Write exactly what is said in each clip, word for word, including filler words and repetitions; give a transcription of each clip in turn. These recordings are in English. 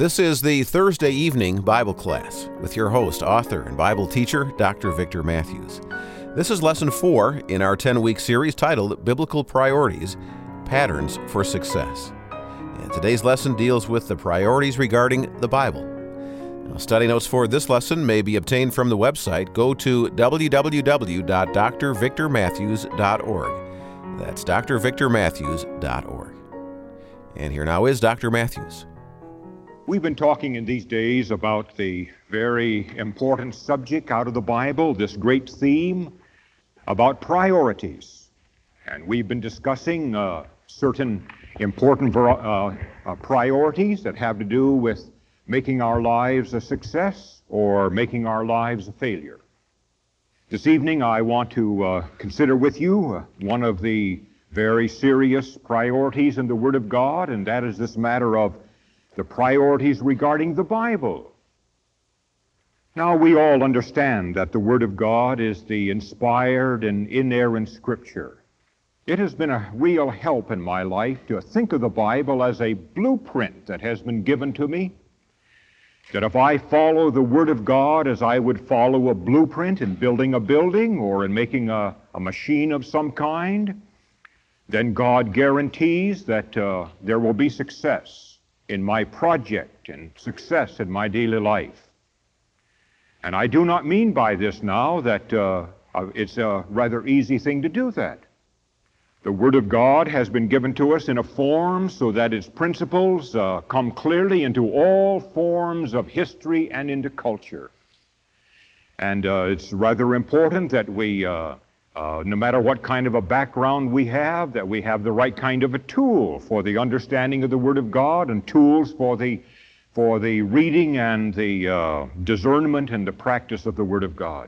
This is the Thursday evening Bible class with your host, author, and Bible teacher, Doctor Victor Matthews. This is lesson four in our ten-week series titled Biblical Priorities, Patterns for Success. And today's lesson deals with the priorities regarding the Bible. Now, study notes for this lesson may be obtained from the website. Go to w w w dot d r victor matthews dot org. That's d r victor matthews dot org. And here now is Doctor Matthews. We've been talking in these days about the very important subject out of the Bible, this great theme about priorities. And we've been discussing uh, certain important uh, uh, priorities that have to do with making our lives a success or making our lives a failure. This evening I want to uh, consider with you uh, one of the very serious priorities in the Word of God, and that is this matter of the priorities regarding the Bible. Now, we all understand that the Word of God is the inspired and inerrant Scripture. It has been a real help in my life to think of the Bible as a blueprint that has been given to me, that if I follow the Word of God as I would follow a blueprint in building a building or in making a, a machine of some kind, then God guarantees that uh, there will be success in my project and success in my daily life. And I do not mean by this now that uh, it's a rather easy thing to do that. The Word of God has been given to us in a form so that its principles uh, come clearly into all forms of history and into culture. And uh, it's rather important that we uh, Uh, no matter what kind of a background we have, that we have the right kind of a tool for the understanding of the Word of God and tools for the, for the reading and the uh, discernment and the practice of the Word of God.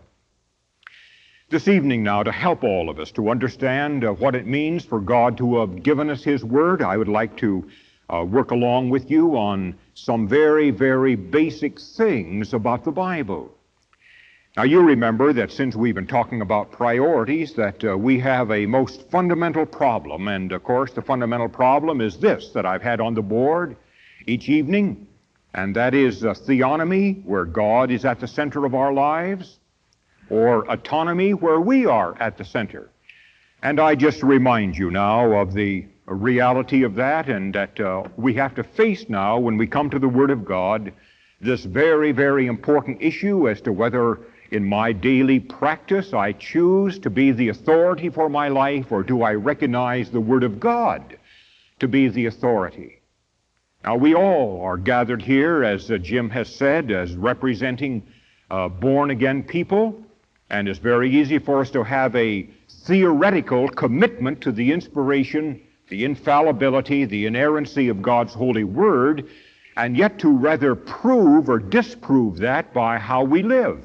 This evening now, to help all of us to understand uh, what it means for God to have given us His Word, I would like to uh, work along with you on some very, very basic things about the Bible. Now, you remember that since we've been talking about priorities, that uh, we have a most fundamental problem. And, of course, the fundamental problem is this that I've had on the board each evening, and that is uh, theonomy, where God is at the center of our lives, or autonomy, where we are at the center. And I just remind you now of the reality of that, and that uh, we have to face now, when we come to the Word of God, this very, very important issue as to whether in my daily practice I choose to be the authority for my life, or do I recognize the Word of God to be the authority? Now, we all are gathered here, as uh, Jim has said, as representing uh, born-again people, and it's very easy for us to have a theoretical commitment to the inspiration, the infallibility, the inerrancy of God's holy Word, and yet to rather prove or disprove that by how we live.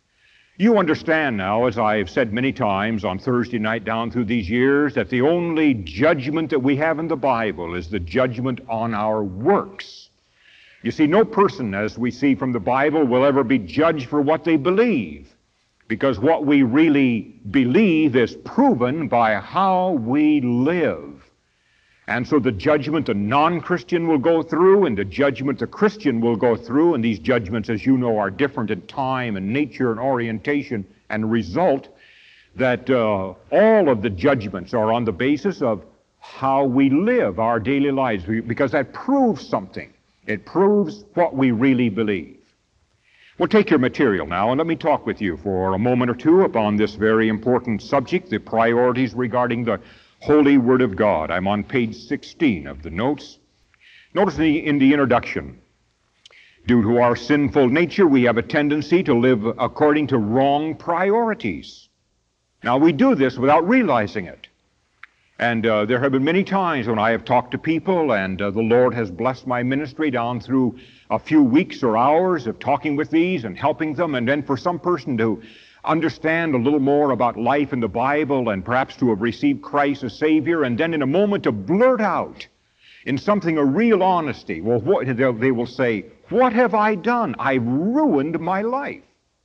You understand now, as I've said many times on Thursday night down through these years, that the only judgment that we have in the Bible is the judgment on our works. You see, no person, as we see from the Bible, will ever be judged for what they believe, because what we really believe is proven by how we live. And so the judgment a non-Christian will go through and the judgment a Christian will go through, and these judgments, as you know, are different in time and nature and orientation and result, that uh, all of the judgments are on the basis of how we live our daily lives, because that proves something. It proves what we really believe. Well, take your material now and let me talk with you for a moment or two upon this very important subject, the priorities regarding the Holy Word of God. I'm on page sixteen of the notes. Notice in the, in the introduction, due to our sinful nature, we have a tendency to live according to wrong priorities. Now, we do this without realizing it. And uh, there have been many times when I have talked to people, and uh, the Lord has blessed my ministry down through a few weeks or hours of talking with these and helping them, and then for some person to understand a little more about life in the Bible and perhaps to have received Christ as Savior, and then in a moment to blurt out in something of real honesty, well, what, they will say, what have I done? I've ruined my life.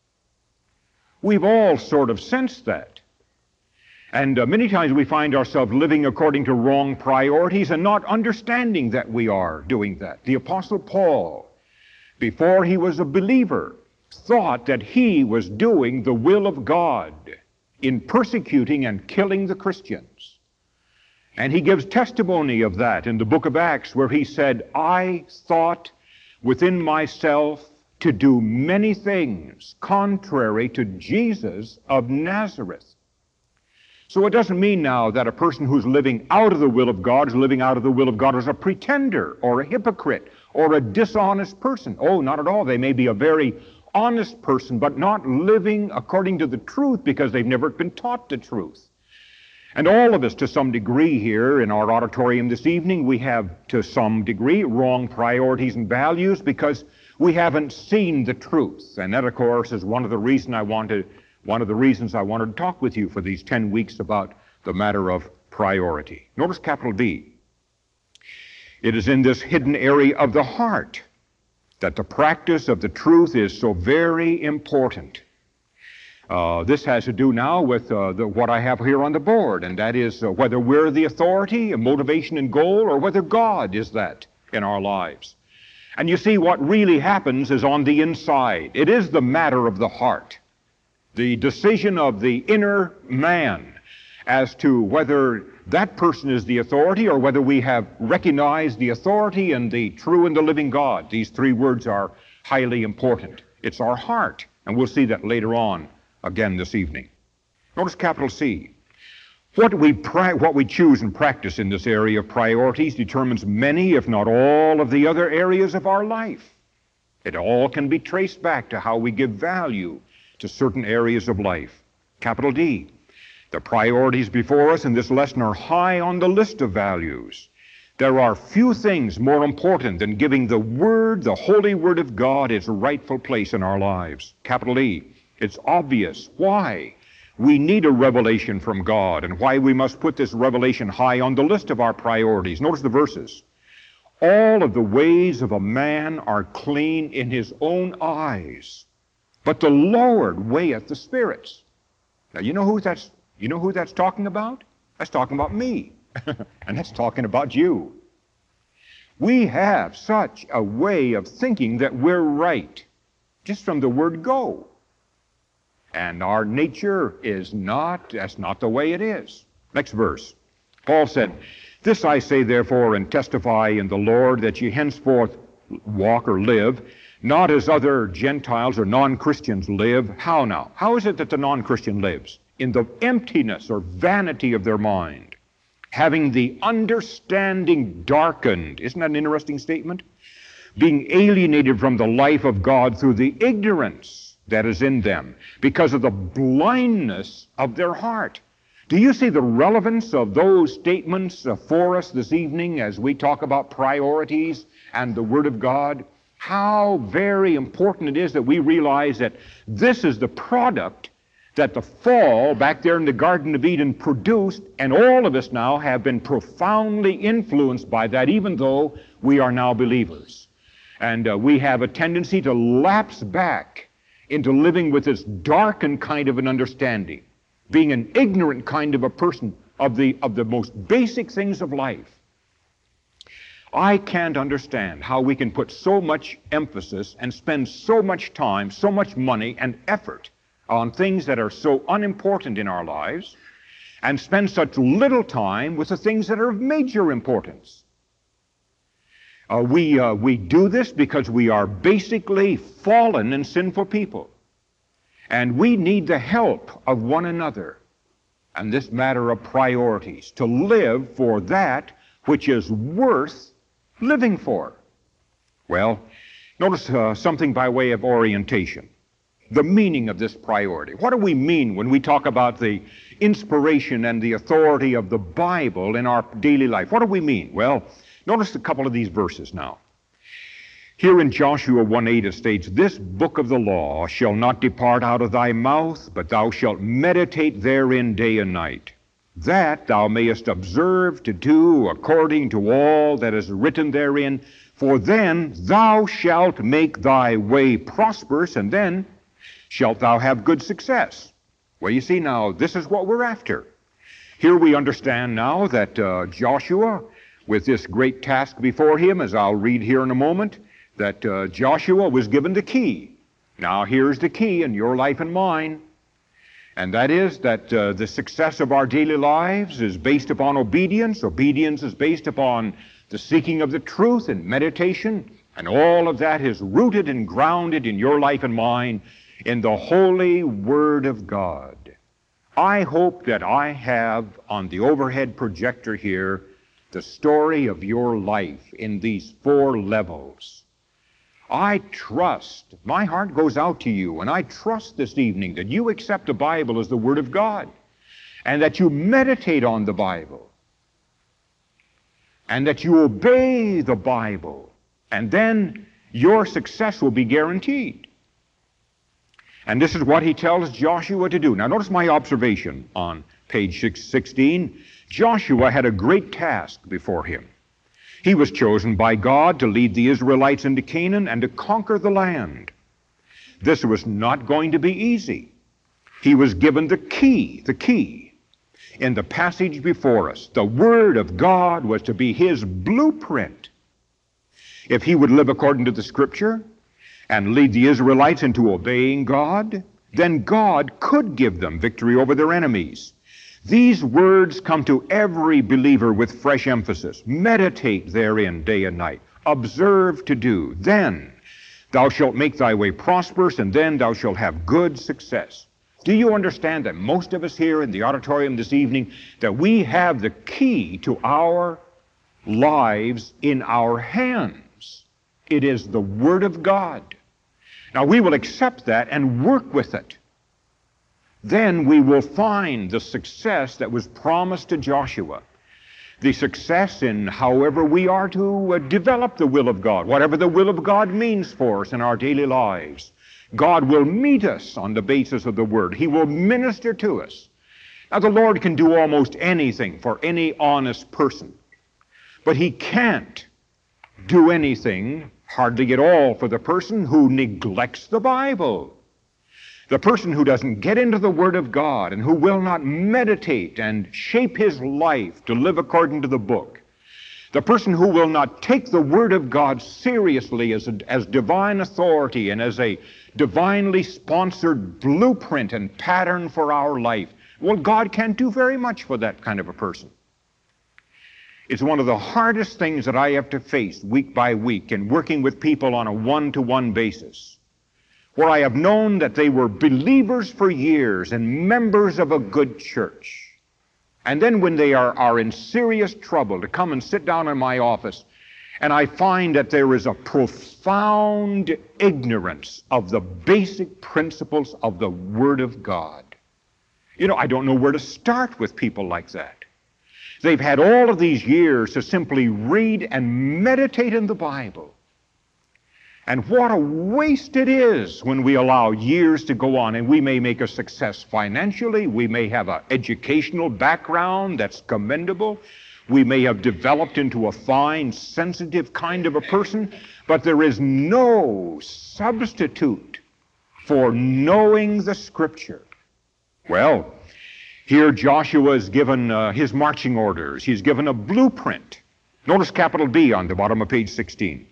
We've all sort of sensed that. And uh, many times we find ourselves living according to wrong priorities and not understanding that we are doing that. The Apostle Paul before he was a believer, thought that he was doing the will of God in persecuting and killing the Christians. And he gives testimony of that in the book of Acts, where he said, I thought within myself to do many things contrary to Jesus of Nazareth. So it doesn't mean now that a person who's living out of the will of God is living out of the will of God as a pretender or a hypocrite or a dishonest person. Oh, not at all. They may be a very honest person, but not living according to the truth because they've never been taught the truth. And all of us, to some degree here in our auditorium this evening, we have, to some degree, wrong priorities and values because we haven't seen the truth. And that, of course, is one of the reasons I wanted, one of the reasons I wanted to talk with you for these ten weeks about the matter of priority. Notice capital D. It is in this hidden area of the heart that the practice of the truth is so very important. Uh, this has to do now with uh, the, what I have here on the board, and that is uh, whether we're the authority, a motivation and goal, or whether God is that in our lives. And you see, what really happens is on the inside. It is the matter of the heart, the decision of the inner man as to whether that person is the authority or whether we have recognized the authority and the true and the living God. These three words are highly important. It's our heart, and we'll see that later on again this evening. Notice capital C. What we, pra- what we choose and practice in this area of priorities determines many, if not all, of the other areas of our life. It all can be traced back to how we give value to certain areas of life. Capital D. The priorities before us in this lesson are high on the list of values. There are few things more important than giving the Word, the Holy Word of God, its rightful place in our lives. Capital E. It's obvious why we need a revelation from God and why we must put this revelation high on the list of our priorities. Notice the verses. All of the ways of a man are clean in his own eyes, but the Lord weigheth the spirits. Now, you know who that's, you know who that's talking about? That's talking about me, and that's talking about you. We have such a way of thinking that we're right, just from the word go. And our nature is not, that's not the way it is. Next verse. Paul said, This I say therefore and testify in the Lord, that ye henceforth walk or live, not as other Gentiles or non-Christians live. How now? How is it that the non-Christian lives? In the emptiness or vanity of their mind, having the understanding darkened. Isn't that an interesting statement? Being alienated from the life of God through the ignorance that is in them, because of the blindness of their heart. Do you see the relevance of those statements uh, for us this evening as we talk about priorities and the Word of God? How very important it is that we realize that this is the product that the fall back there in the Garden of Eden produced, and all of us now have been profoundly influenced by that, even though we are now believers. And uh, we have a tendency to lapse back into living with this darkened kind of an understanding, being an ignorant kind of a person of the, of the most basic things of life. I can't understand how we can put so much emphasis and spend so much time, so much money and effort on things that are so unimportant in our lives, and spend such little time with the things that are of major importance. Uh, we, uh, we do this because we are basically fallen and sinful people. And we need the help of one another. And this matter of priorities, to live for that which is worth living for. Well, notice uh, something by way of orientation. The meaning of this priority. What do we mean when we talk about the inspiration and the authority of the Bible in our daily life? What do we mean? Well, notice a couple of these verses now. Here in Joshua one eight it states, This book of the law shall not depart out of thy mouth, but thou shalt meditate therein day and night, that thou mayest observe to do according to all that is written therein, for then thou shalt make thy way prosperous, and then shalt thou have good success. Well, you see now, this is what we're after. Here we understand now that uh, Joshua, with this great task before him, as I'll read here in a moment, that uh, Joshua was given the key. Now here's the key in your life and mine, and that is that uh, the success of our daily lives is based upon obedience. Obedience is based upon the seeking of the truth and meditation, and all of that is rooted and grounded in your life and mine in the holy Word of God. I hope that I have on the overhead projector here the story of your life in these four levels. I trust, my heart goes out to you, and I trust this evening that you accept the Bible as the Word of God, and that you meditate on the Bible, and that you obey the Bible, and then your success will be guaranteed. And this is what he tells Joshua to do. Now notice my observation on page sixteen. Joshua had a great task before him. He was chosen by God to lead the Israelites into Canaan and to conquer the land. This was not going to be easy. He was given the key, the key. In the passage before us, the Word of God was to be his blueprint. If he would live according to the Scripture and lead the Israelites into obeying God, then God could give them victory over their enemies. These words come to every believer with fresh emphasis. Meditate therein day and night. Observe to do. Then thou shalt make thy way prosperous, and then thou shalt have good success. Do you understand that most of us here in the auditorium this evening, that we have the key to our lives in our hands? It is the Word of God. Now we will accept that and work with it. Then we will find the success that was promised to Joshua. The success in however we are to uh, develop the will of God, whatever the will of God means for us in our daily lives. God will meet us on the basis of the Word. He will minister to us. Now the Lord can do almost anything for any honest person, but He can't do anything, hardly at all, for the person who neglects the Bible. The person who doesn't get into the Word of God and who will not meditate and shape his life to live according to the book. The person who will not take the Word of God seriously as, a, as divine authority and as a divinely sponsored blueprint and pattern for our life. Well, God can't do very much for that kind of a person. It's one of the hardest things that I have to face week by week in working with people on a one-to-one basis, where I have known that they were believers for years and members of a good church. And then when they are, are in serious trouble, to come and sit down in my office, and I find that there is a profound ignorance of the basic principles of the Word of God. You know, I don't know where to start with people like that. They've had all of these years to simply read and meditate in the Bible. And what a waste it is when we allow years to go on, and we may make a success financially, we may have an educational background that's commendable, we may have developed into a fine, sensitive kind of a person, but there is no substitute for knowing the Scripture. Well, here Joshua is given uh, his marching orders. He's given a blueprint. Notice capital B on the bottom of page sixteen.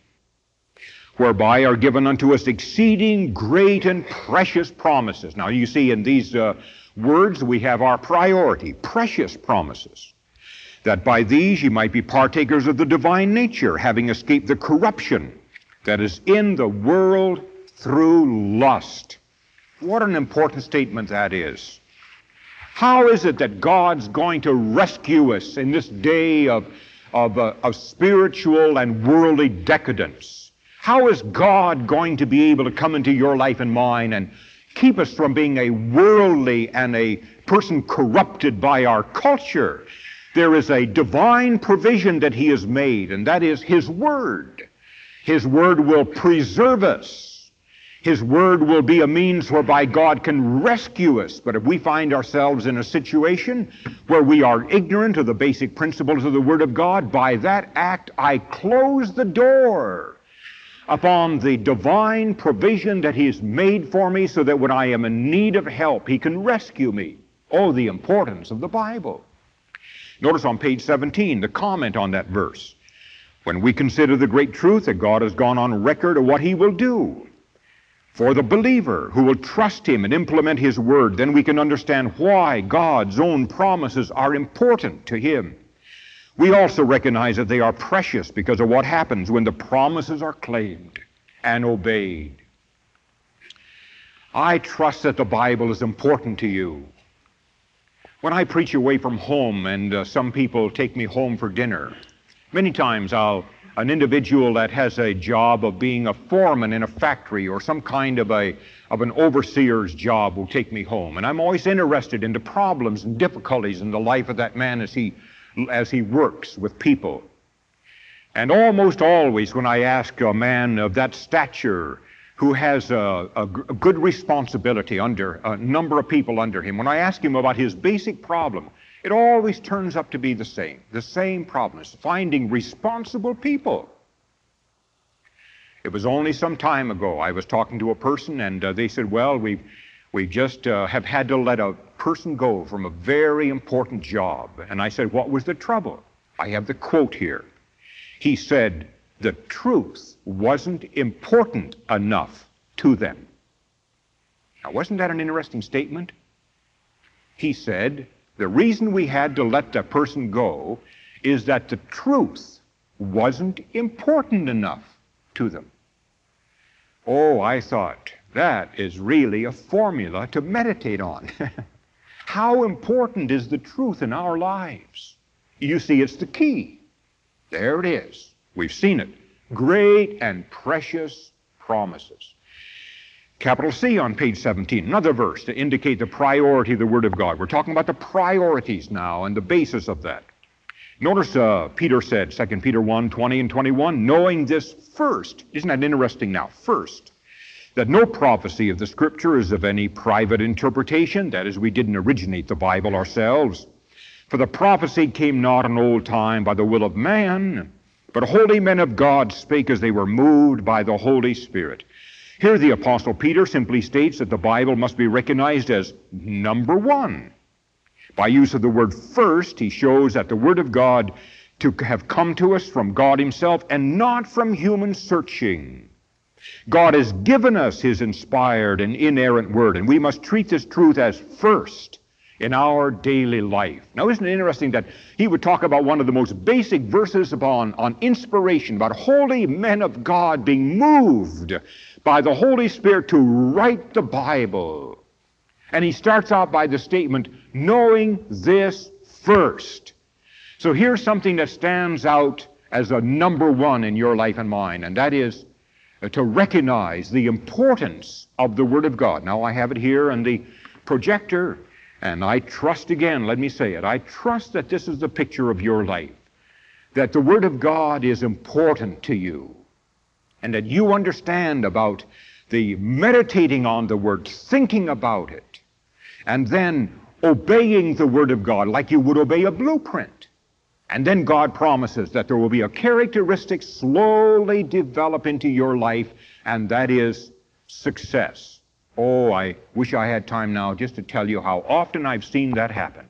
Whereby are given unto us exceeding great and precious promises. Now you see in these uh, words we have our priority, precious promises. That by these ye might be partakers of the divine nature, having escaped the corruption that is in the world through lust. What an important statement that is. How is it that God's going to rescue us in this day of, of, uh, of spiritual and worldly decadence? How is God going to be able to come into your life and mine and keep us from being a worldly and a person corrupted by our culture? There is a divine provision that He has made, and that is His Word. His Word will preserve us. His Word will be a means whereby God can rescue us. But if we find ourselves in a situation where we are ignorant of the basic principles of the Word of God, by that act I close the door upon the divine provision that He has made for me, so that when I am in need of help, He can rescue me. Oh, the importance of the Bible. Notice on page seventeen, the comment on that verse. When we consider the great truth that God has gone on record of what He will do for the believer who will trust Him and implement His Word, then we can understand why God's own promises are important to Him. We also recognize that they are precious because of what happens when the promises are claimed and obeyed. I trust that the Bible is important to you. When I preach away from home and uh, some people take me home for dinner, many times I'll, an individual that has a job of being a foreman in a factory or some kind of a of an overseer's job will take me home. And I'm always interested in the problems and difficulties in the life of that man as he as he works with people. And almost always when I ask a man of that stature who has a, a, a good responsibility under a number of people under him, when I ask him about his basic problem, it always turns up to be the same. The same problem is finding responsible people. It was only some time ago I was talking to a person and uh, they said, well, we've, we just uh, have had to let a person go from a very important job. And I said, what was the trouble? I have the quote here. He said, the truth wasn't important enough to them. Now, wasn't that an interesting statement? He said, the reason we had to let that person go is that the truth wasn't important enough to them. Oh, I thought, that is really a formula to meditate on. How important is the truth in our lives? You see, it's the key. There it is. We've seen it. Great and precious promises. Capital C on page seventeen, another verse to indicate the priority of the Word of God. We're talking about the priorities now and the basis of that. Notice uh, Peter said, Second Peter one, twenty and twenty-one, knowing this first, isn't that interesting now, first, that no prophecy of the Scripture is of any private interpretation, that is, we didn't originate the Bible ourselves. For the prophecy came not in old time by the will of man, but holy men of God spake as they were moved by the Holy Spirit. Here the Apostle Peter simply states that the Bible must be recognized as number one. By use of the word first, he shows that the Word of God to have come to us from God Himself and not from human searching. God has given us His inspired and inerrant Word, and we must treat this truth as first in our daily life. Now, isn't it interesting that he would talk about one of the most basic verses upon on inspiration, about holy men of God being moved by the Holy Spirit to write the Bible. And he starts out by the statement, knowing this first. So here's something that stands out as a number one in your life and mine, and that is to recognize the importance of the Word of God. Now, I have it here on the projector, and I trust again, let me say it, I trust that this is the picture of your life, that the Word of God is important to you, and that you understand about the meditating on the Word, thinking about it, and then obeying the Word of God like you would obey a blueprint. And then God promises that there will be a characteristic slowly develop into your life, and that is success. Oh, I wish I had time now just to tell you how often I've seen that happen.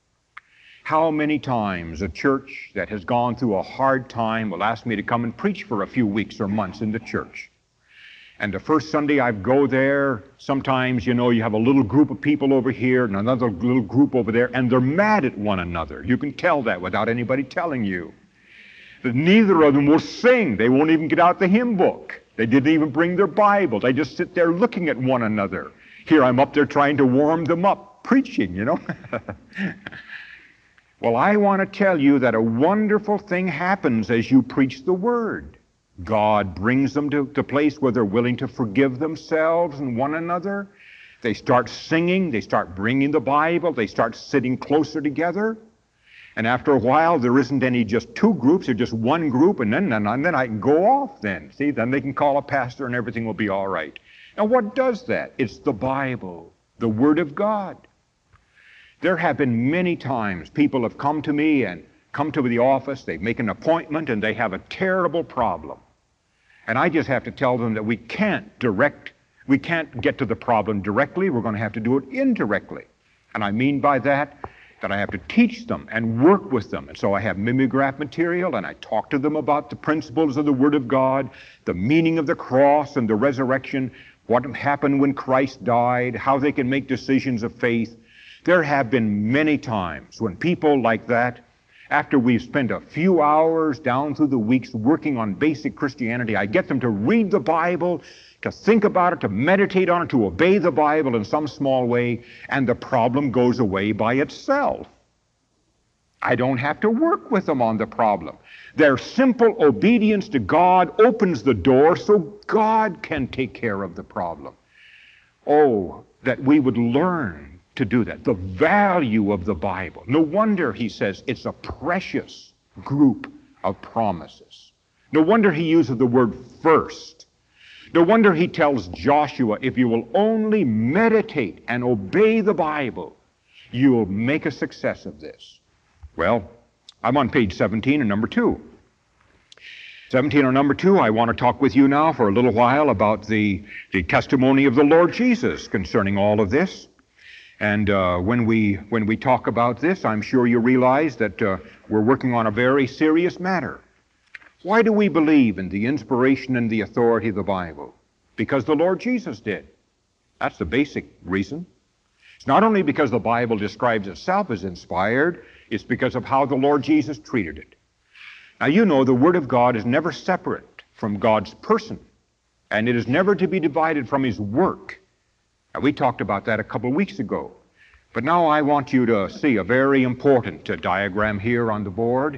How many times a church that has gone through a hard time will ask me to come and preach for a few weeks or months in the church. And the first Sunday I go there, sometimes, you know, you have a little group of people over here and another little group over there, and they're mad at one another. You can tell that without anybody telling you. That neither of them will sing. They won't even get out the hymn book. They didn't even bring their Bible. They just sit there looking at one another. Here I'm up there trying to warm them up, preaching, you know. Well, I want to tell you that a wonderful thing happens as you preach the Word. God brings them to the place where they're willing to forgive themselves and one another. They start singing. They start bringing the Bible. They start sitting closer together. And after a while, there isn't any just two groups, or just one group, and then, and then I can go off then. See, then they can call a pastor and everything will be all right. Now, what does that? It's the Bible, the Word of God. There have been many times people have come to me and come to the office, they make an appointment, and they have a terrible problem. And I just have to tell them that we can't direct, we can't get to the problem directly, we're going to have to do it indirectly. And I mean by that, that I have to teach them and work with them. And so I have mimeograph material, and I talk to them about the principles of the Word of God, the meaning of the cross and the resurrection, what happened when Christ died, how they can make decisions of faith. There have been many times when people like that, after we've spent a few hours down through the weeks working on basic Christianity, I get them to read the Bible, to think about it, to meditate on it, to obey the Bible in some small way, and the problem goes away by itself. I don't have to work with them on the problem. Their simple obedience to God opens the door so God can take care of the problem. Oh, that we would learn to do that. The value of the Bible. No wonder he says it's a precious group of promises. No wonder he uses the word first. No wonder he tells Joshua, if you will only meditate and obey the Bible, you will make a success of this. Well, I'm on page seventeen and number two. seventeen or number two, I want to talk with you now for a little while about the, the testimony of the Lord Jesus concerning all of this. And uh, when we when we talk about this, I'm sure you realize that uh, we're working on a very serious matter. Why do we believe in the inspiration and the authority of the Bible? Because the Lord Jesus did. That's the basic reason. It's not only because the Bible describes itself as inspired, it's because of how the Lord Jesus treated it. Now you know the Word of God is never separate from God's person, and it is never to be divided from His work. Now, we talked about that a couple of weeks ago. But now I want you to see a very important uh, diagram here on the board,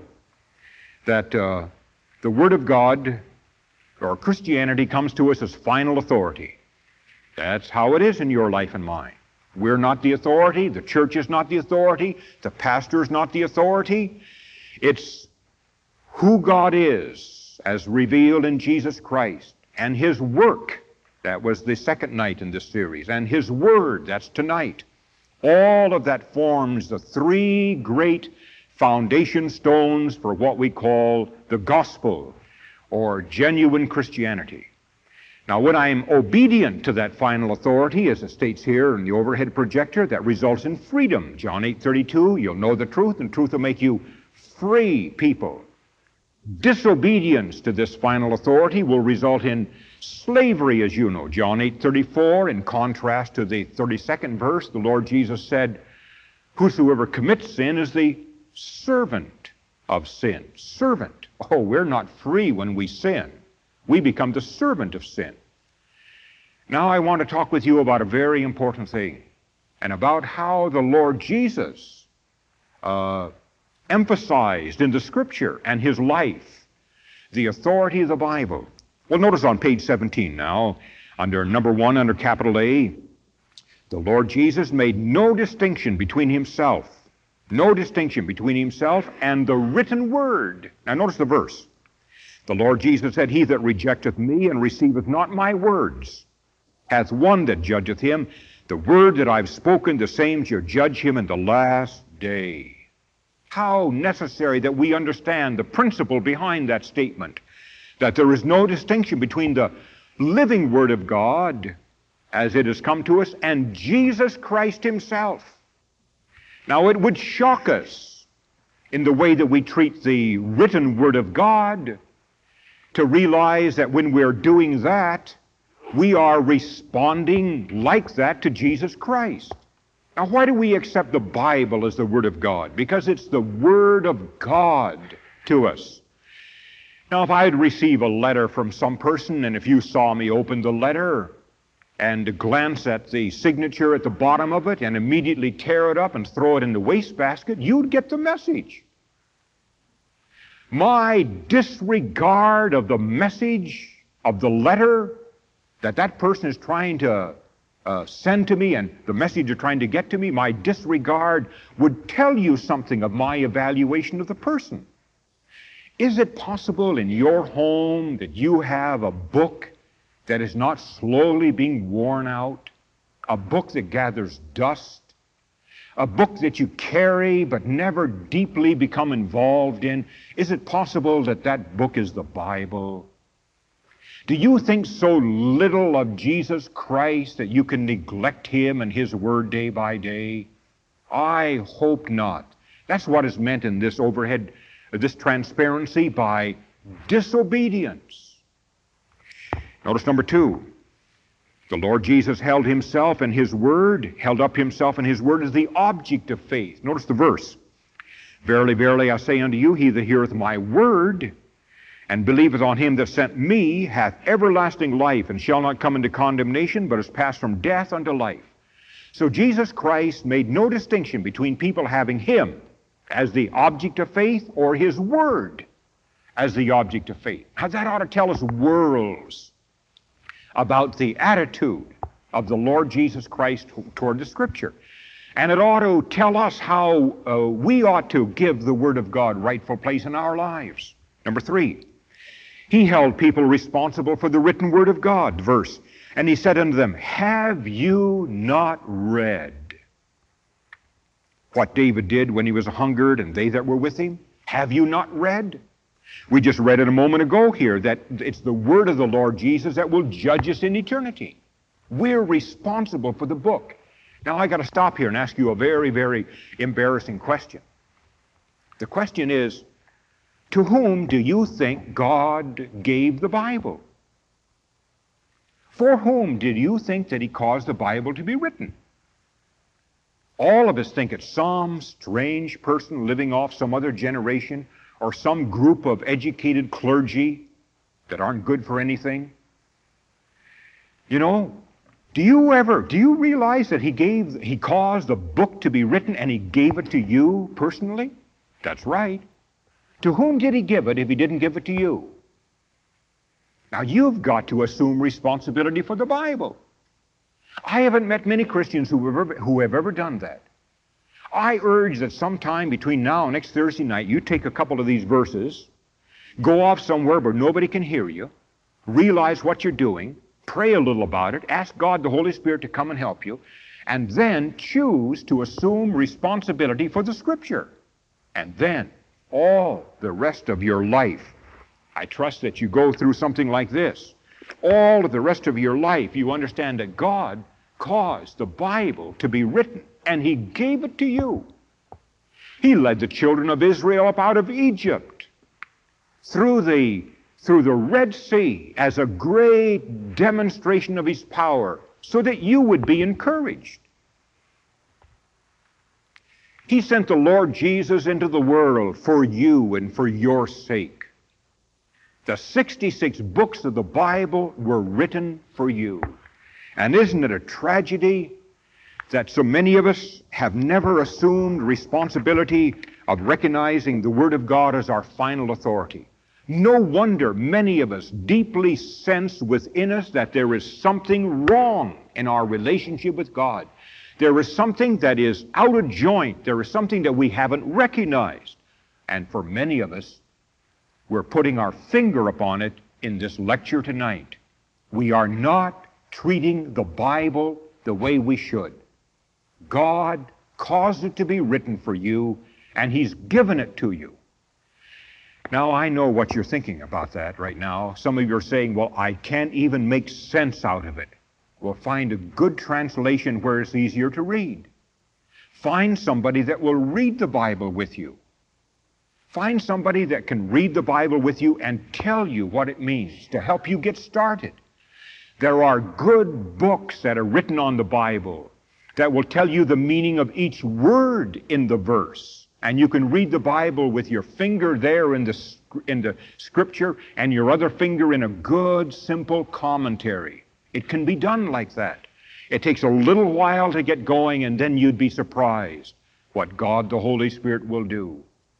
that uh, the Word of God, or Christianity, comes to us as final authority. That's how it is in your life and mine. We're not the authority. The church is not the authority. The pastor is not the authority. It's who God is as revealed in Jesus Christ and His work. That was the second night in this series. And His Word, that's tonight. All of that forms the three great foundation stones for what we call the gospel, or genuine Christianity. Now, when I'm obedient to that final authority, as it states here in the overhead projector, that results in freedom. John eight thirty-two, you'll know the truth, and truth will make you free people. Disobedience to this final authority will result in slavery, as you know. John eight thirty-four, in contrast to the thirty-second verse, the Lord Jesus said, whosoever commits sin is the servant of sin. Servant. Oh, we're not free when we sin. We become the servant of sin. Now I want to talk with you about a very important thing, and about how the Lord Jesus uh, emphasized in the Scripture and His life the authority of the Bible. Well, notice on page seventeen now, under number one, under capital A, the Lord Jesus made no distinction between Himself, no distinction between Himself and the written Word. Now notice the verse. The Lord Jesus said, he that rejecteth me and receiveth not my words hath one that judgeth him. The word that I've spoken, the same shall judge him in the last day. How necessary that we understand the principle behind that statement, that there is no distinction between the living Word of God as it has come to us and Jesus Christ Himself. Now, it would shock us in the way that we treat the written Word of God to realize that when we're doing that, we are responding like that to Jesus Christ. Now, why do we accept the Bible as the Word of God? Because it's the Word of God to us. Now, if I'd receive a letter from some person, and if you saw me open the letter and glance at the signature at the bottom of it and immediately tear it up and throw it in the wastebasket, you'd get the message. My disregard of the message of the letter that that person is trying to uh, send to me and the message they're trying to get to me, my disregard would tell you something of my evaluation of the person. Is it possible in your home that you have a book that is not slowly being worn out, a book that gathers dust, a book that you carry but never deeply become involved in? Is it possible that that book is the Bible? Do you think so little of Jesus Christ that you can neglect Him and His Word day by day? I hope not. That's what is meant in this overhead, this transparency by disobedience. Notice number two. The Lord Jesus held himself and his word, held up himself and his word as the object of faith. Notice the verse. Verily, verily, I say unto you, he that heareth my word and believeth on him that sent me hath everlasting life, and shall not come into condemnation, but is passed from death unto life. So Jesus Christ made no distinction between people having him as the object of faith or his word as the object of faith. Now that ought to tell us worlds about the attitude of the Lord Jesus Christ toward the Scripture. And it ought to tell us how uh, we ought to give the Word of God rightful place in our lives. Number three, he held people responsible for the written Word of God, verse. And he said unto them, have you not read what David did when he was hungered and they that were with him? Have you not read? We just read it a moment ago here that it's the word of the Lord Jesus that will judge us in eternity. We're responsible for the book. Now I got to stop here and ask you a very, very embarrassing question. The question is, to whom do you think God gave the Bible? For whom did you think that he caused the Bible to be written? All of us think it's some strange person living off some other generation, or some group of educated clergy that aren't good for anything. You know, do you ever, do you realize that he gave, he caused the book to be written and he gave it to you personally? That's right. To whom did he give it if he didn't give it to you? Now you've got to assume responsibility for the Bible. I haven't met many Christians who have ever, who have ever done that. I urge that sometime between now and next Thursday night, you take a couple of these verses, go off somewhere where nobody can hear you, realize what you're doing, pray a little about it, ask God the Holy Spirit to come and help you, and then choose to assume responsibility for the Scripture. And then all the rest of your life, I trust that you go through something like this. All of the rest of your life, you understand that God caused the Bible to be written, and he gave it to you. He led the children of Israel up out of Egypt through the, through the Red Sea as a great demonstration of his power so that you would be encouraged. He sent the Lord Jesus into the world for you and for your sake. The sixty-six books of the Bible were written for you. And isn't it a tragedy that so many of us have never assumed responsibility of recognizing the Word of God as our final authority? No wonder many of us deeply sense within us that there is something wrong in our relationship with God. There is something that is out of joint. There is something that we haven't recognized. And for many of us, we're putting our finger upon it in this lecture tonight. We are not treating the Bible the way we should. God caused it to be written for you, and he's given it to you. Now, I know what you're thinking about that right now. Some of you are saying, well, I can't even make sense out of it. Well, find a good translation where it's easier to read. Find somebody that will read the Bible with you. Find somebody that can read the Bible with you and tell you what it means to help you get started. There are good books that are written on the Bible that will tell you the meaning of each word in the verse. And you can read the Bible with your finger there in the, in the Scripture and your other finger in a good, simple commentary. It can be done like that. It takes a little while to get going, and then you'd be surprised what God the Holy Spirit will do.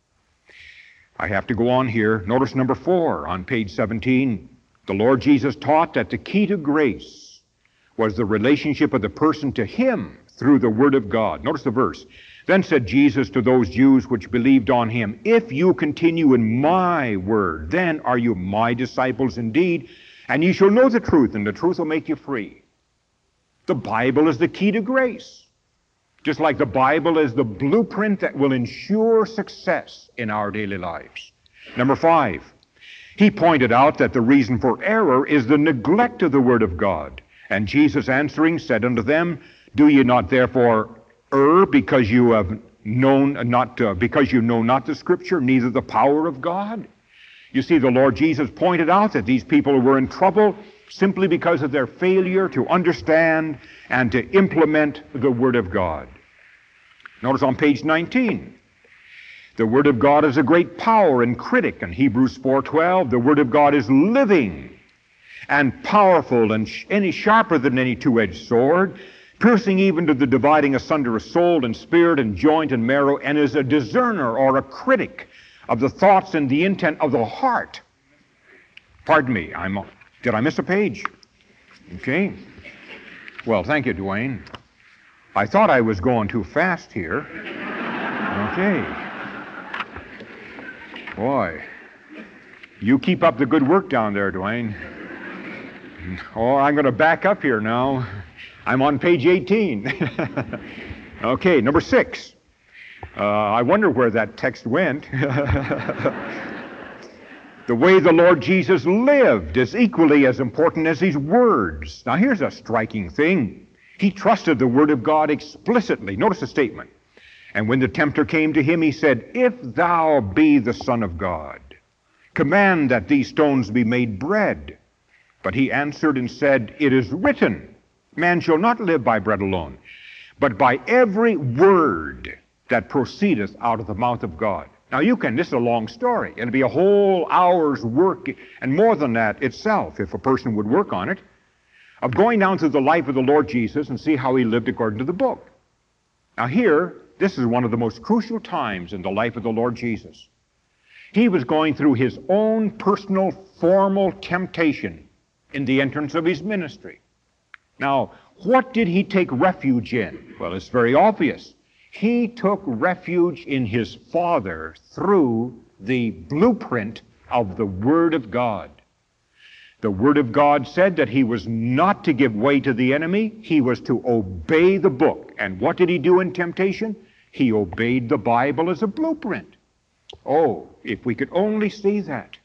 I have to go on here. Notice number four on page seventeen. The Lord Jesus taught that the key to grace was the relationship of the person to him through the Word of God. Notice the verse. Then said Jesus to those Jews which believed on him, if you continue in my word, then are you my disciples indeed, and ye shall know the truth, and the truth will make you free. The Bible is the key to grace. Just like the Bible is the blueprint that will ensure success in our daily lives. Number five, he pointed out that the reason for error is the neglect of the Word of God. And Jesus answering said unto them, do ye not therefore err because you have known not, uh, because you know not the Scripture, neither the power of God? You see, the Lord Jesus pointed out that these people were in trouble simply because of their failure to understand and to implement the Word of God. Notice on page nineteen, the Word of God is a great power and critic. In Hebrews four twelve, the Word of God is living and powerful and sh- any sharper than any two-edged sword, piercing even to the dividing asunder of soul and spirit and joint and marrow, and is a discerner or a critic of the thoughts and the intent of the heart. Pardon me, I'm, did I miss a page? Okay. Well, thank you, Dwayne. I thought I was going too fast here. Okay. Boy, you keep up the good work down there, Dwayne. Oh, I'm going to back up here now. I'm on page eighteen. Okay, number six. Uh, I wonder where that text went. The way the Lord Jesus lived is equally as important as his words. Now, here's a striking thing. He trusted the Word of God explicitly. Notice the statement. And when the tempter came to him, he said, "If thou be the Son of God, command that these stones be made bread." But he answered and said, "It is written, man shall not live by bread alone, but by every word that proceedeth out of the mouth of God." Now you can, this is a long story. It'll be a whole hour's work, and more than that itself, if a person would work on it, of going down through the life of the Lord Jesus and see how he lived according to the book. Now here, this is one of the most crucial times in the life of the Lord Jesus. He was going through his own personal, formal temptation in the entrance of his ministry. Now, what did he take refuge in? Well, it's very obvious. He took refuge in his Father through the blueprint of the Word of God. The Word of God said that he was not to give way to the enemy. He was to obey the book. And what did he do in temptation? He obeyed the Bible as a blueprint. Oh, if we could only see that.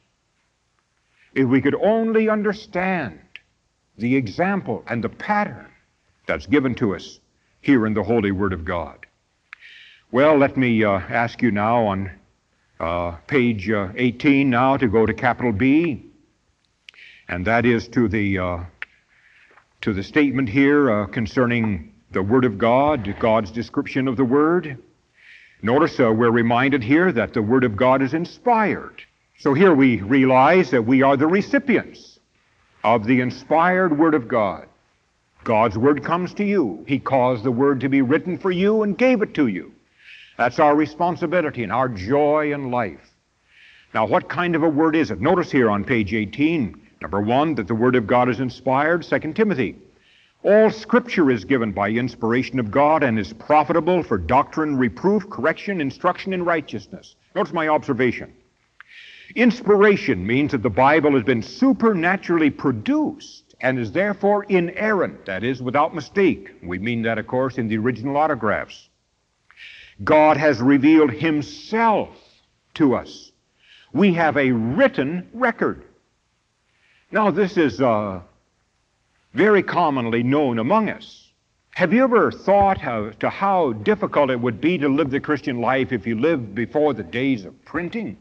If we could only understand the example and the pattern that's given to us here in the Holy Word of God. Well, let me uh, ask you now on uh, page uh, eighteen now to go to capital B, and that is to the uh, to the statement here uh, concerning the Word of God, God's description of the Word. Notice uh, we're reminded here that the Word of God is inspired. So here we realize that we are the recipients of the inspired Word of God. God's Word comes to you. He caused the Word to be written for you and gave it to you. That's our responsibility and our joy in life. Now, what kind of a Word is it? Notice here on page eighteen, number one, that the Word of God is inspired. Second Timothy, all Scripture is given by inspiration of God and is profitable for doctrine, reproof, correction, instruction in righteousness. Notice my observation. Inspiration means that the Bible has been supernaturally produced and is therefore inerrant, that is, without mistake. We mean that, of course, in the original autographs. God has revealed himself to us. We have a written record. Now, this is uh, very commonly known among us. Have you ever thought how, to how difficult it would be to live the Christian life if you lived before the days of printing?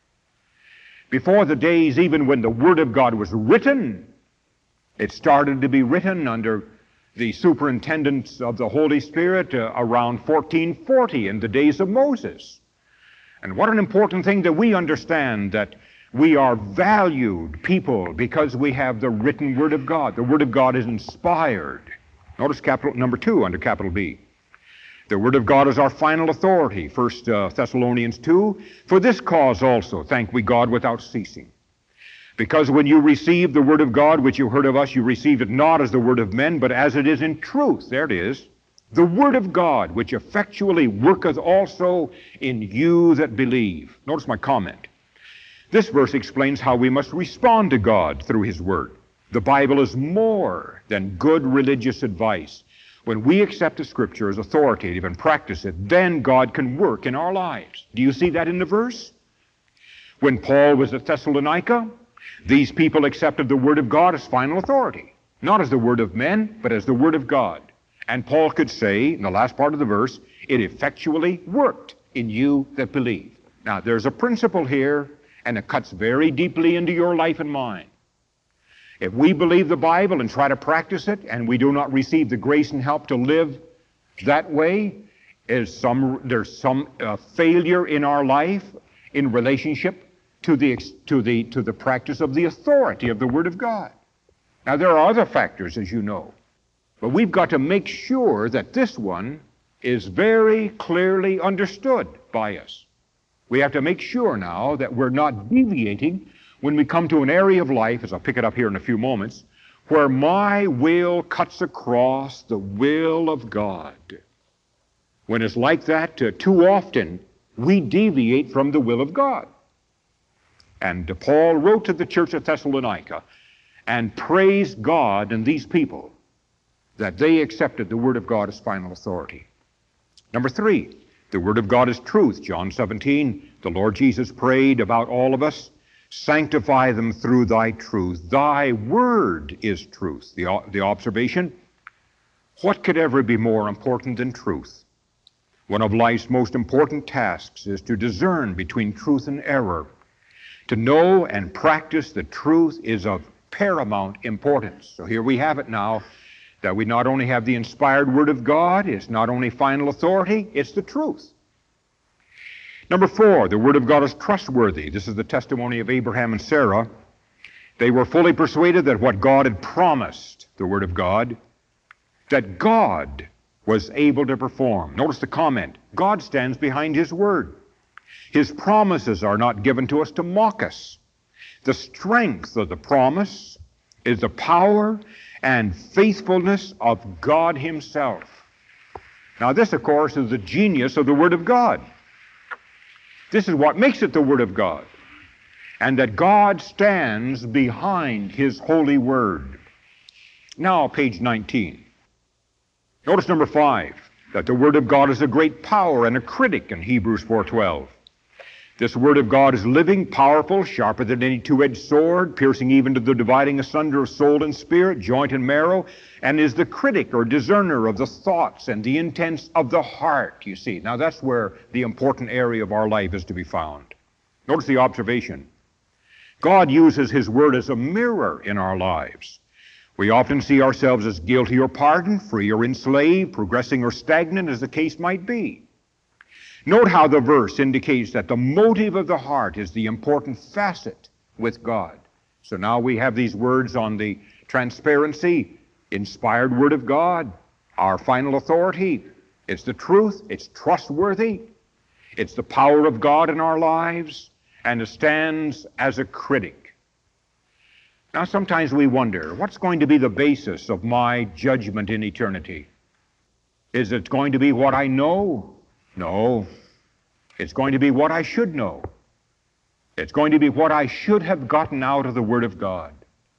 Before the days even when the Word of God was written. It started to be written under the superintendence of the Holy Spirit uh, around fourteen forty in the days of Moses. And what an important thing that we understand that we are valued people because we have the written Word of God. The Word of God is inspired. Notice capital number two under capital B. The Word of God is our final authority. First uh, Thessalonians two. For this cause also thank we God without ceasing. Because when you received the Word of God, which you heard of us, you received it not as the word of men, but as it is in truth. There it is. The Word of God, which effectually worketh also in you that believe. Notice my comment. This verse explains how we must respond to God through His Word. The Bible is more than good religious advice. When we accept the Scripture as authoritative and practice it, then God can work in our lives. Do you see that in the verse? When Paul was at Thessalonica, these people accepted the Word of God as final authority, not as the word of men, but as the Word of God. And Paul could say, in the last part of the verse, it effectually worked in you that believe. Now, there's a principle here, and it cuts very deeply into your life and mine. If we believe the Bible and try to practice it, and we do not receive the grace and help to live that way, is some, there's some uh, failure in our life in relationship to the, to, the, to the practice of the authority of the Word of God. Now, there are other factors, as you know, but we've got to make sure that this one is very clearly understood by us. We have to make sure now that we're not deviating when we come to an area of life, as I'll pick it up here in a few moments, where my will cuts across the will of God. When it's like that, uh, too often we deviate from the will of God. And uh, Paul wrote to the church at Thessalonica and praised God and these people that they accepted the Word of God as final authority. Number three, the Word of God is truth. John seventeen, the Lord Jesus prayed about all of us, sanctify them through thy truth. Thy word is truth. The, the observation, what could ever be more important than truth? One of life's most important tasks is to discern between truth and error. To know and practice the truth is of paramount importance. So here we have it now, that we not only have the inspired Word of God, it's not only final authority, it's the truth. Number four, the Word of God is trustworthy. This is the testimony of Abraham and Sarah. They were fully persuaded that what God had promised, the Word of God, that God was able to perform. Notice the comment, God stands behind His Word. His promises are not given to us to mock us. The strength of the promise is the power and faithfulness of God Himself. Now this, of course, is the genius of the Word of God. This is what makes it the Word of God. And that God stands behind His holy Word. Now, page nineteen. Notice number five, that the Word of God is a great power and a critic in Hebrews four twelve. This Word of God is living, powerful, sharper than any two-edged sword, piercing even to the dividing asunder of soul and spirit, joint and marrow, and is the critic or discerner of the thoughts and the intents of the heart, you see. Now that's where the important area of our life is to be found. Notice the observation. God uses His Word as a mirror in our lives. We often see ourselves as guilty or pardoned, free or enslaved, progressing or stagnant, as the case might be. Note how the verse indicates that the motive of the heart is the important facet with God. So now we have these words on the transparency, inspired Word of God, our final authority. It's the truth, it's trustworthy, it's the power of God in our lives, and it stands as a critic. Now sometimes we wonder, what's going to be the basis of my judgment in eternity? Is it going to be what I know? No, it's going to be what I should know. It's going to be what I should have gotten out of the Word of God.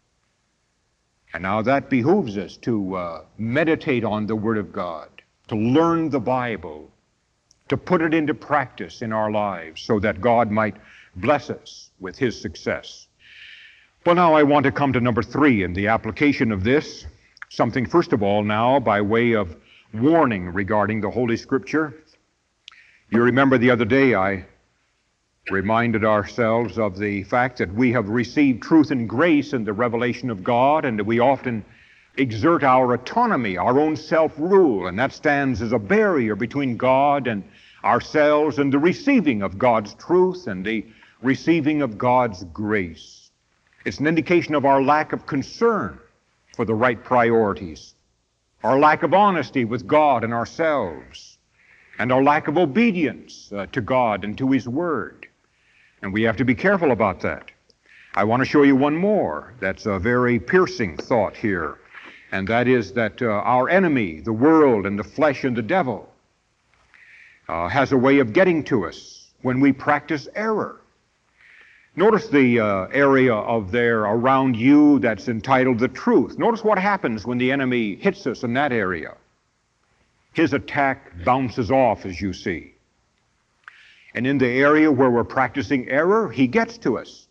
And now that behooves us to uh, meditate on the Word of God, to learn the Bible, to put it into practice in our lives so that God might bless us with His success. Well, now I want to come to number three in the application of this. Something, first of all, now by way of warning regarding the Holy Scripture. You remember the other day I reminded ourselves of the fact that we have received truth and grace in the revelation of God, and that we often exert our autonomy, our own self-rule, and that stands as a barrier between God and ourselves and the receiving of God's truth and the receiving of God's grace. It's an indication of our lack of concern for the right priorities, our lack of honesty with God and ourselves, and our lack of obedience uh, to God and to His Word. And we have to be careful about that. I want to show you one more that's a very piercing thought here, and that is that uh, our enemy, the world and the flesh and the devil, uh, has a way of getting to us when we practice error. Notice the uh, area of there around you that's entitled the truth. Notice what happens when the enemy hits us in that area. His attack bounces off, as you see. And in the area where we're practicing error, he gets to us.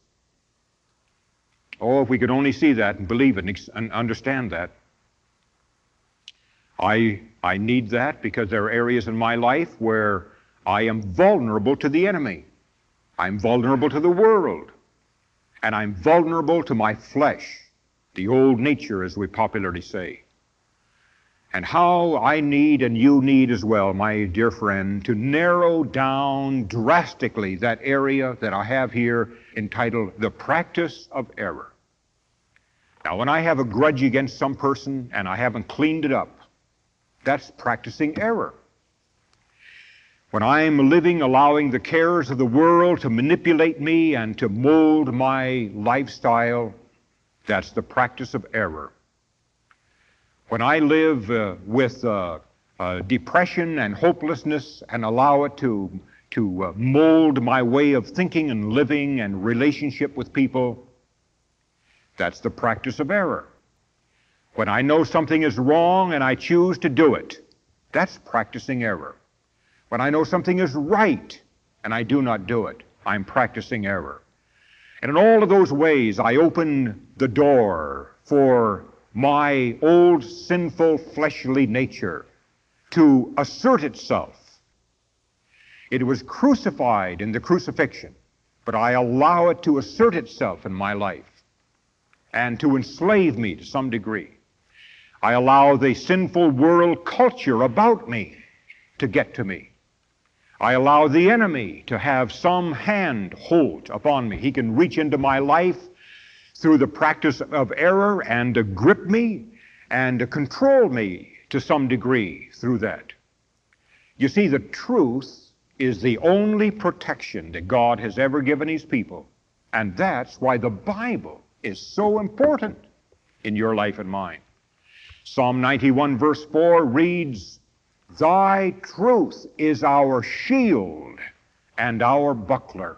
Oh, if we could only see that and believe it and understand that. I, I need that because there are areas in my life where I am vulnerable to the enemy. I'm vulnerable to the world. And I'm vulnerable to my flesh, the old nature, as we popularly say. And how I need, and you need as well, my dear friend, to narrow down drastically that area that I have here entitled The Practice of Error. Now, when I have a grudge against some person and I haven't cleaned it up, that's practicing error. When I'm living, allowing the cares of the world to manipulate me and to mold my lifestyle, that's the practice of error. When I live uh, with uh, uh, depression and hopelessness and allow it to, to uh, mold my way of thinking and living and relationship with people, that's the practice of error. When I know something is wrong and I choose to do it, that's practicing error. When I know something is right and I do not do it, I'm practicing error. And in all of those ways, I open the door for my old sinful fleshly nature to assert itself. It was crucified in the crucifixion, but I allow it to assert itself in my life and to enslave me to some degree. I allow the sinful world culture about me to get to me. I allow the enemy to have some hand hold upon me. He can reach into my life through the practice of error and to grip me and to control me to some degree through that. You see, the truth is the only protection that God has ever given His people, and that's why the Bible is so important in your life and mine. Psalm ninety-one verse four reads, "Thy truth is our shield and our buckler."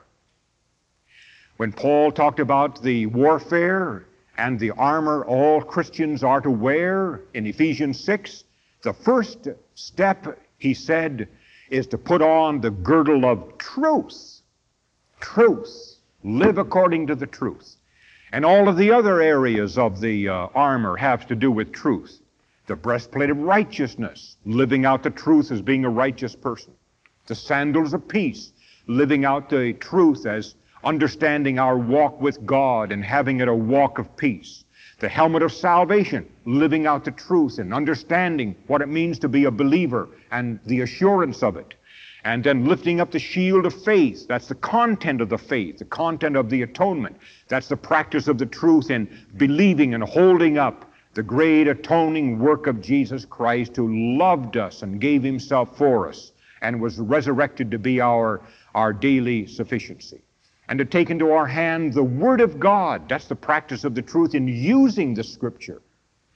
When Paul talked about the warfare and the armor all Christians are to wear in Ephesians six, the first step, he said, is to put on the girdle of truth. Truth. Live according to the truth. And all of the other areas of the uh, armor have to do with truth. The breastplate of righteousness, living out the truth as being a righteous person. The sandals of peace, living out the truth as understanding our walk with God and having it a walk of peace. The helmet of salvation, living out the truth and understanding what it means to be a believer and the assurance of it. And then lifting up the shield of faith. That's the content of the faith, the content of the atonement. That's the practice of the truth in believing and holding up the great atoning work of Jesus Christ, who loved us and gave Himself for us and was resurrected to be our, our daily sufficiency. And to take into our hand the Word of God. That's the practice of the truth in using the Scripture.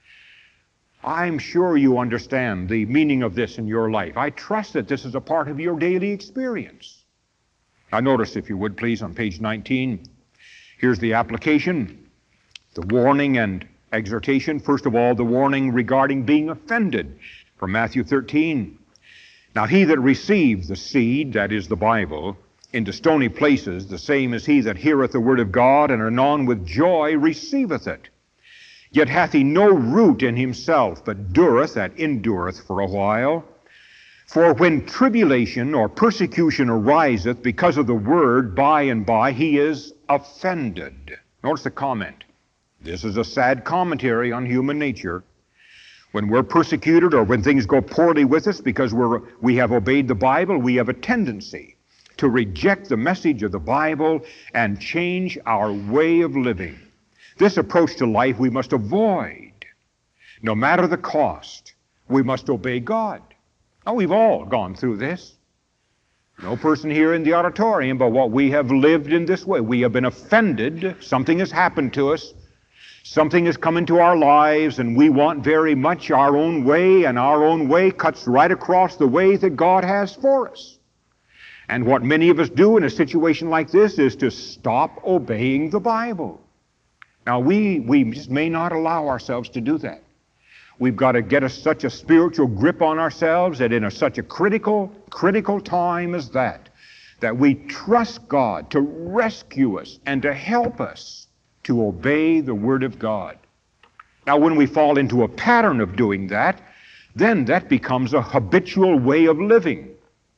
I'm sure you understand the meaning of this in your life. I trust that this is a part of your daily experience. Now notice, if you would please, on page nineteen, here's the application, the warning and exhortation. First of all, the warning regarding being offended from Matthew thirteen. Now he that receives the seed, that is the Bible, into stony places, the same as he that heareth the word of God, and anon with joy receiveth it. Yet hath he no root in himself, but dureth, that endureth for a while. For when tribulation or persecution ariseth because of the word, by and by he is offended. Notice the comment. This is a sad commentary on human nature. When we're persecuted or when things go poorly with us because we're, we have obeyed the Bible, we have a tendency to reject the message of the Bible and change our way of living. This approach to life we must avoid. No matter the cost, we must obey God. Now, we've all gone through this. No person here in the auditorium, but what we have lived in this way. We have been offended. Something has happened to us. Something has come into our lives, and we want very much our own way, and our own way cuts right across the way that God has for us. And what many of us do in a situation like this is to stop obeying the Bible. Now, we, we just may not allow ourselves to do that. We've got to get a, such a spiritual grip on ourselves that in a, such a critical, critical time as that, that we trust God to rescue us and to help us to obey the Word of God. Now, when we fall into a pattern of doing that, then that becomes a habitual way of living.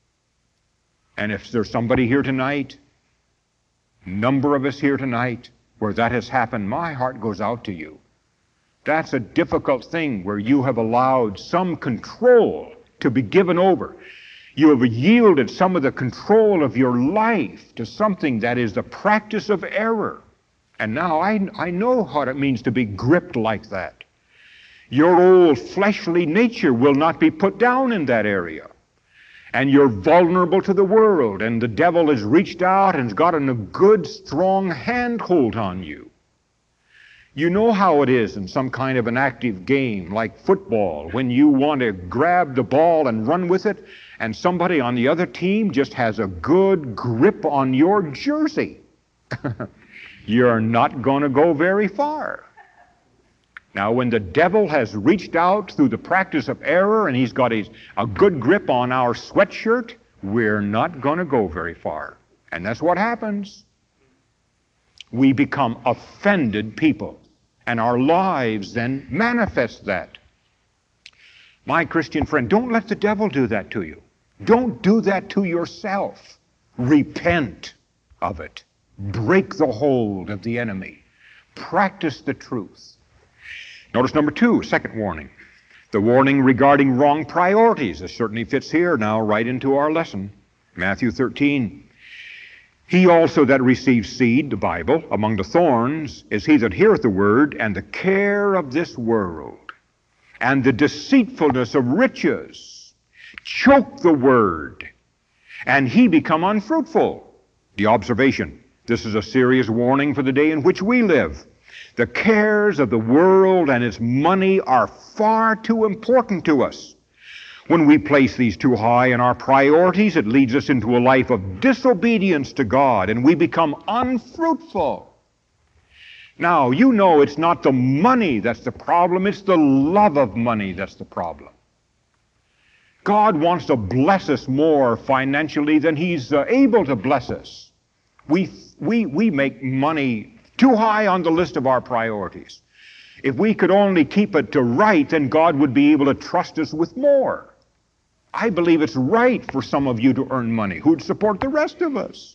And if there's somebody here tonight, number of us here tonight, where that has happened, my heart goes out to you. That's a difficult thing where you have allowed some control to be given over. You have yielded some of the control of your life to something that is the practice of error. And now I, I know what it means to be gripped like that. Your old fleshly nature will not be put down in that area. And you're vulnerable to the world, and the devil has reached out and has gotten a good, strong handhold on you. You know how it is in some kind of an active game like football, when you want to grab the ball and run with it, and somebody on the other team just has a good grip on your jersey. You're not going to go very far. Now, when the devil has reached out through the practice of error and he's got his, a good grip on our sweatshirt, we're not going to go very far. And that's what happens. We become offended people, and our lives then manifest that. My Christian friend, don't let the devil do that to you. Don't do that to yourself. Repent of it. Break the hold of the enemy. Practice the truth. Notice number two, second warning. The warning regarding wrong priorities. This certainly fits here now right into our lesson. Matthew thirteen. He also that receives seed, the Bible, among the thorns, is he that heareth the word, and the care of this world, and the deceitfulness of riches, choke the word, and he become unfruitful. The observation. This is a serious warning for the day in which we live. The cares of the world and its money are far too important to us. When we place these too high in our priorities, it leads us into a life of disobedience to God, and we become unfruitful. Now, you know it's not the money that's the problem, it's the love of money that's the problem. God wants to bless us more financially than He's uh, able to bless us. We, we, we make money too high on the list of our priorities. If we could only keep it to right, then God would be able to trust us with more. I believe it's right for some of you to earn money. Who'd support the rest of us?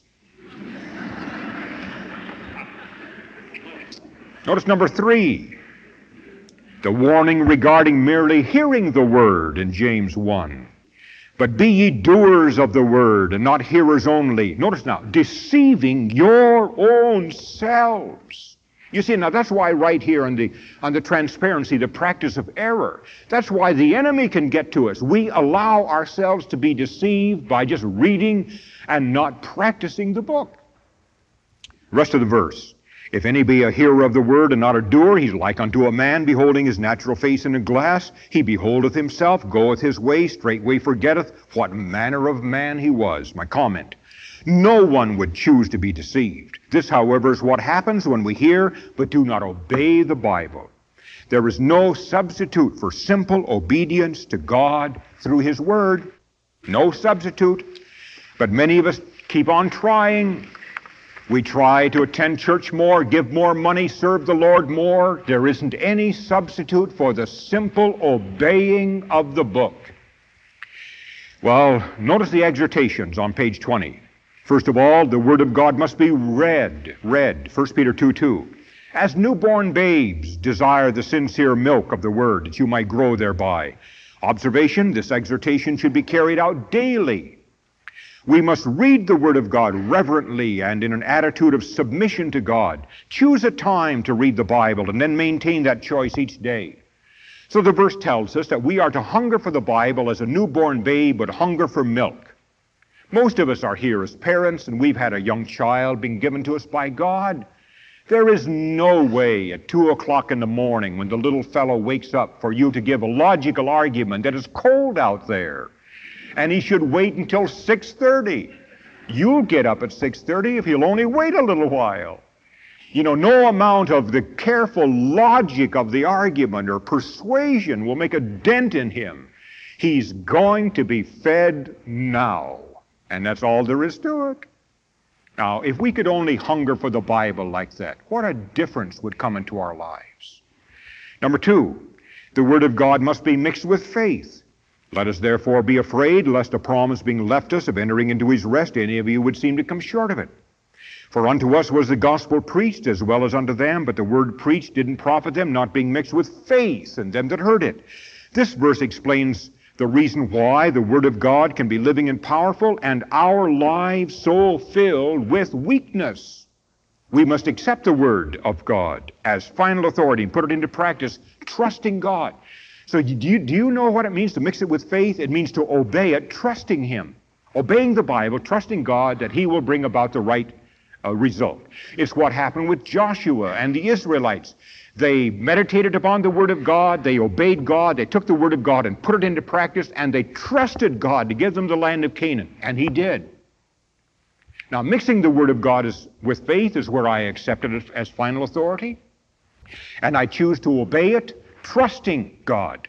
Notice number three, the warning regarding merely hearing the word in James one. But be ye doers of the word, and not hearers only. Notice now, deceiving your own selves. You see, now that's why right here on the, on the transparency, the practice of error, that's why the enemy can get to us. We allow ourselves to be deceived by just reading and not practicing the book. Rest of the verse. If any be a hearer of the word and not a doer, he's like unto a man beholding his natural face in a glass. He beholdeth himself, goeth his way, straightway forgetteth what manner of man he was. My comment. No one would choose to be deceived. This, however, is what happens when we hear but do not obey the Bible. There is no substitute for simple obedience to God through His Word. No substitute. But many of us keep on trying. We try to attend church more, give more money, serve the Lord more. There isn't any substitute for the simple obeying of the book. Well, notice the exhortations on page twenty. First of all, the Word of God must be read, read, First Peter two two. As newborn babes, desire the sincere milk of the Word, that you might grow thereby. Observation, this exhortation should be carried out daily. We must read the Word of God reverently and in an attitude of submission to God. Choose a time to read the Bible and then maintain that choice each day. So the verse tells us that we are to hunger for the Bible as a newborn babe, but hunger for milk. Most of us are here as parents, and we've had a young child being given to us by God. There is no way at two o'clock in the morning when the little fellow wakes up for you to give a logical argument that it's cold out there, and he should wait until six thirty. You'll get up at six thirty if he'll only wait a little while. You know, no amount of the careful logic of the argument or persuasion will make a dent in him. He's going to be fed now. And that's all there is to it. Now, if we could only hunger for the Bible like that, what a difference would come into our lives. Number two, The Word of God must be mixed with faith. Let us therefore be afraid, lest a promise being left us of entering into his rest, any of you would seem to come short of it. For unto us was the gospel preached as well as unto them, but the word preached didn't profit them, not being mixed with faith in them that heard it. This verse explains the reason why the Word of God can be living and powerful, and our lives so filled with weakness. We must accept the Word of God as final authority and put it into practice, trusting God. So do you, do you know what it means to mix it with faith? It means to obey it, trusting Him. Obeying the Bible, trusting God that He will bring about the right uh, result. It's what happened with Joshua and the Israelites. They meditated upon the Word of God, they obeyed God, they took the Word of God and put it into practice, and they trusted God to give them the land of Canaan, and He did. Now, mixing the Word of God is, with faith is where I accept it as, as final authority, and I choose to obey it, trusting God.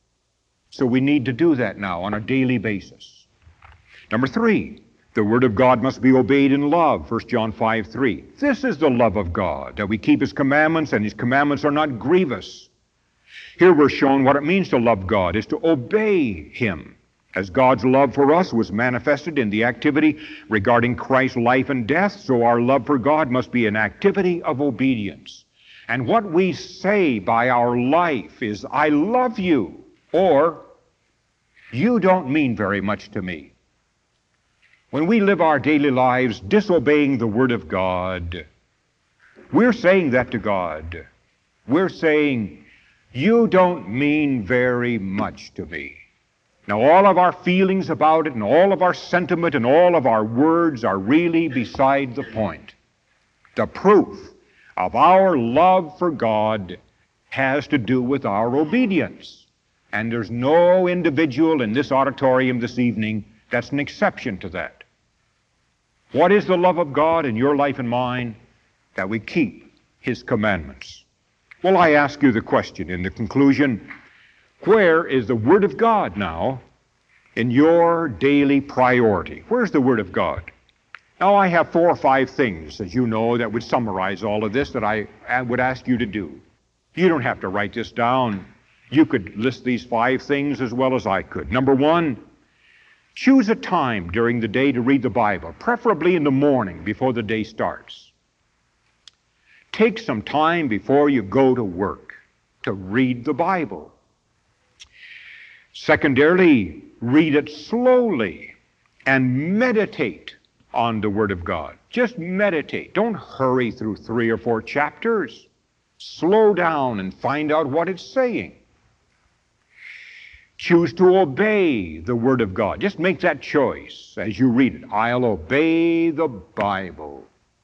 So we need to do that now on a daily basis. Number three, the Word of God must be obeyed in love, First John five three. This is the love of God, that we keep His commandments, and His commandments are not grievous. Here we're shown what it means to love God, is to obey Him. As God's love for us was manifested in the activity regarding Christ's life and death, so our love for God must be an activity of obedience. And what we say by our life is, I love you, or you don't mean very much to me. When we live our daily lives disobeying the Word of God, we're saying that to God. We're saying, you don't mean very much to me. Now, all of our feelings about it and all of our sentiment and all of our words are really beside the point. The proof of our love for God has to do with our obedience. And there's no individual in this auditorium this evening that's an exception to that. What is the love of God in your life and mine? That we keep His commandments. Well, I ask you the question in the conclusion, where is the Word of God now in your daily priority? Where's the Word of God? Now, I have four or five things, as you know, that would summarize all of this that I would ask you to do. You don't have to write this down. You could list these five things as well as I could. Number one, choose a time during the day to read the Bible, preferably in the morning before the day starts. Take some time before you go to work to read the Bible. Secondarily, read it slowly and meditate on the Word of God. Just meditate. Don't hurry through three or four chapters. Slow down and find out what it's saying. Choose to obey the Word of God. Just make that choice as you read it. I'll obey the Bible.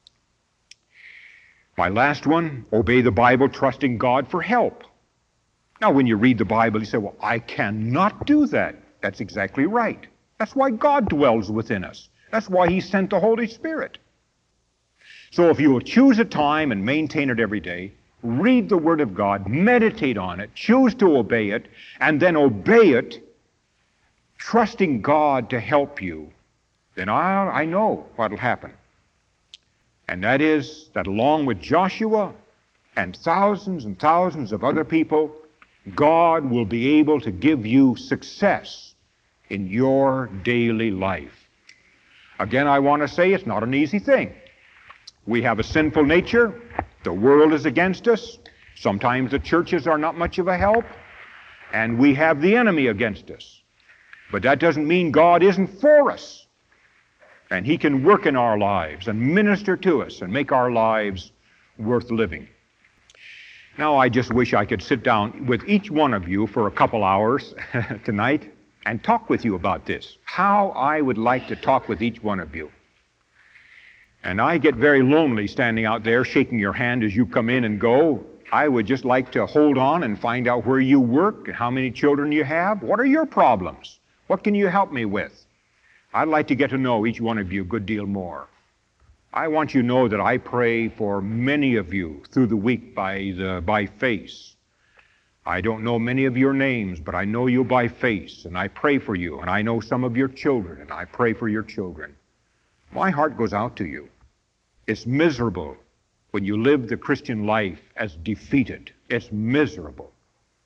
My last one, obey the Bible, trusting God for help. Now, when you read the Bible, you say, well, I cannot do that. That's exactly right. That's why God dwells within us. That's why He sent the Holy Spirit. So if you will choose a time and maintain it every day, read the Word of God, meditate on it, choose to obey it, and then obey it, trusting God to help you, then I, I know what will happen. And that is that along with Joshua and thousands and thousands of other people, God will be able to give you success in your daily life. Again, I want to say it's not an easy thing. We have a sinful nature. The world is against us. Sometimes the churches are not much of a help. And we have the enemy against us. But that doesn't mean God isn't for us. And He can work in our lives and minister to us and make our lives worth living. Now, I just wish I could sit down with each one of you for a couple hours tonight and talk with you about this. How I would like to talk with each one of you. And I get very lonely standing out there shaking your hand as you come in and go. I would just like to hold on and find out where you work and how many children you have. What are your problems? What can you help me with? I'd like to get to know each one of you a good deal more. I want you to know that I pray for many of you through the week by, the, by face. I don't know many of your names, but I know you by face, and I pray for you, and I know some of your children, and I pray for your children. My heart goes out to you. It's miserable when you live the Christian life as defeated. It's miserable.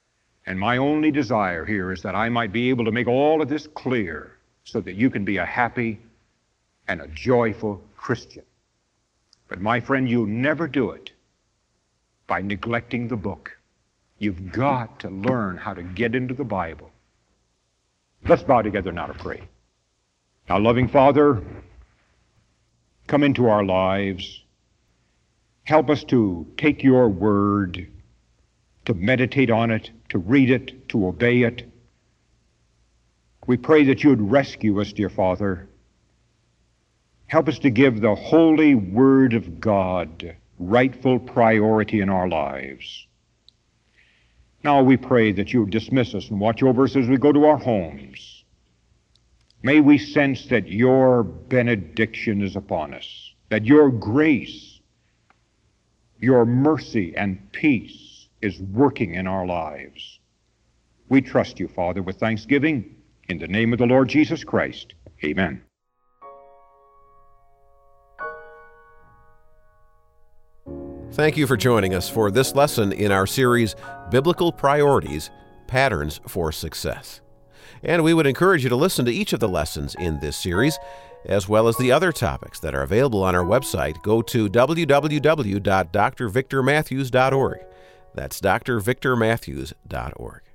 And my only desire here is that I might be able to make all of this clear so that you can be a happy and a joyful Christian. But my friend, you'll never do it by neglecting the book. You've got to learn how to get into the Bible. Let's bow together now to pray. Now, loving Father, come into our lives. Help us to take your word, to meditate on it, to read it, to obey it. We pray that you would rescue us, dear Father. Help us to give the holy word of God rightful priority in our lives. Now we pray that you would dismiss us and watch over us as we go to our homes. May we sense that your benediction is upon us, that your grace, your mercy and peace is working in our lives. We trust you, Father, with thanksgiving. In the name of the Lord Jesus Christ, amen. Thank you for joining us for this lesson in our series, Biblical Priorities, Patterns for Success. And we would encourage you to listen to each of the lessons in this series, as well as the other topics that are available on our website. Go to w w w dot d r victor matthews dot org. That's d r victor matthews dot org.